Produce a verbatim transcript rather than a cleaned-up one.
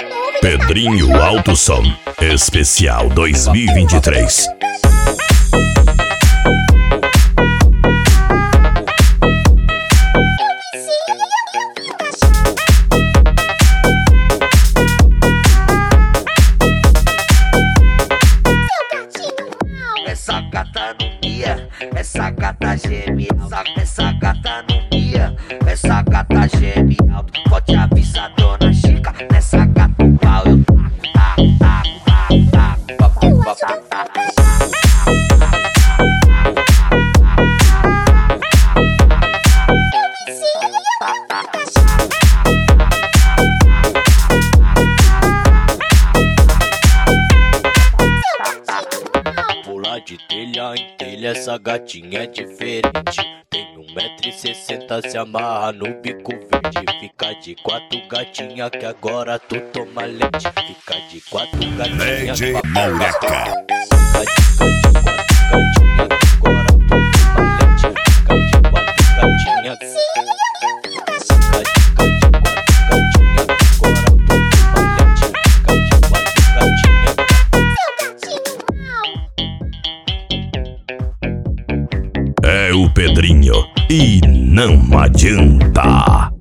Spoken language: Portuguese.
Pedrinho Alto Som Especial dois mil e vinte e três. Essa gata não mia, essa gata geme, essa, essa gata não mia, essa gata geme alto. Pode avisar dona Chica, nessa gata o pau eu taco, taco, taco, taco, taco, taco, taco, taco. Pular de telha em telha, essa gatinha é diferente. Tem um metro e sessenta, se amarra no bico verde. Fica de quatro gatinha que agora tu toma leite. Fica de quatro gatinha D J que Maureca. É o Pedrinho e não adianta.